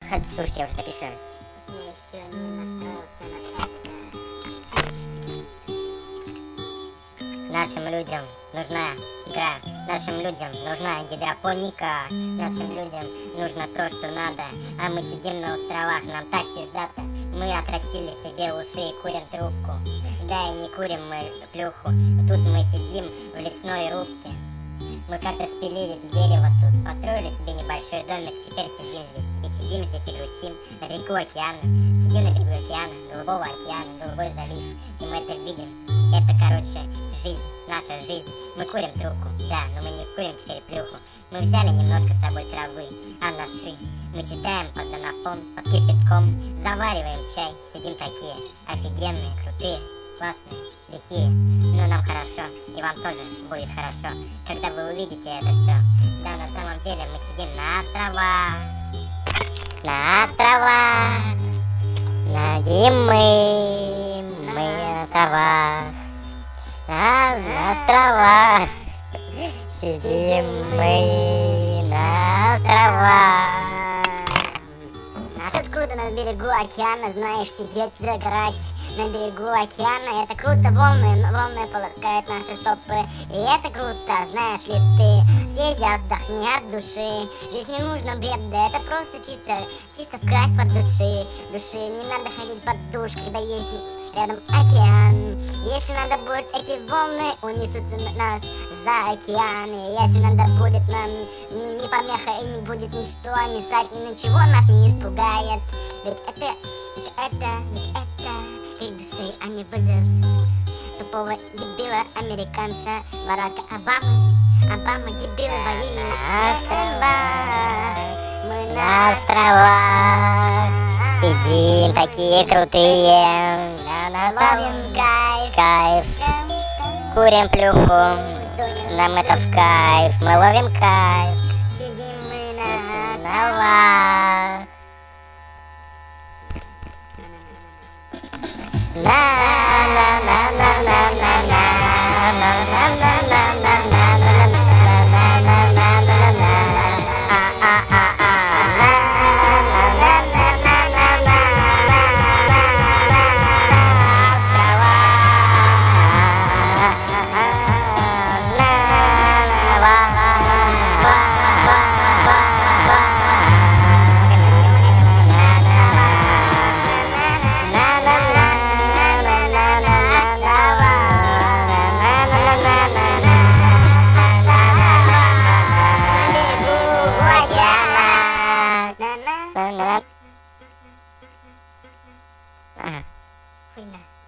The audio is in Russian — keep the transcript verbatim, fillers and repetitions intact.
Слушайте, я уже записываю. Я еще не настроился на это. Нашим людям нужна игра, нашим людям нужна гидропоника, нашим людям нужно то, что надо, а мы сидим на островах, нам так пиздато. Мы отрастили себе усы и курим трубку, да и не курим мы плюху, тут мы сидим в лесной рубке. Мы как-то спилили дерево тут, построили себе небольшой домик, теперь сидим здесь, и сидим здесь и грустим на берегу океана, сидим на берегу океана, голубого океана, голубой залив, и мы это видим. Это, короче, жизнь, наша жизнь. Мы курим трубку, да, но мы не курим теперь плюху. Мы взяли немножко с собой травы, а наши мы читаем под домофон, под кипятком, завариваем чай, сидим такие офигенные, крутые, классные, лихие. Ну, нам хорошо, и вам тоже будет хорошо, когда вы увидите это все. Да, на самом деле мы сидим на островах, на островах, сидим мы, мы на островах. На, на островах сидим мы на островах. А тут круто на берегу океана, знаешь, сидеть, загорать на берегу океана. Это круто, волны, волны полоскают наши стопы. И это круто, знаешь ли ты, съезди, отдохни от души. Здесь не нужно бреда, это просто чисто, чисто в кайф от души. Души, не надо ходить под душ, когда есть рядом океан. Если надо будет, эти волны унесут нас за океаны. Если надо будет, нам не, не помеха и не будет ничто мешать, и ничего нас не испугает. Ведь это, ведь это, ведь это крик души, а не вызов тупого дебила американца Барака Обамы. Обама дебил воюет на островах. Мы На островах сидим такие крутые, ловим кайф, кайф, курим плюху, нам это в кайф, мы ловим кайф. сидим мы на Островах. На на на на на на на на на на на на Хуйня.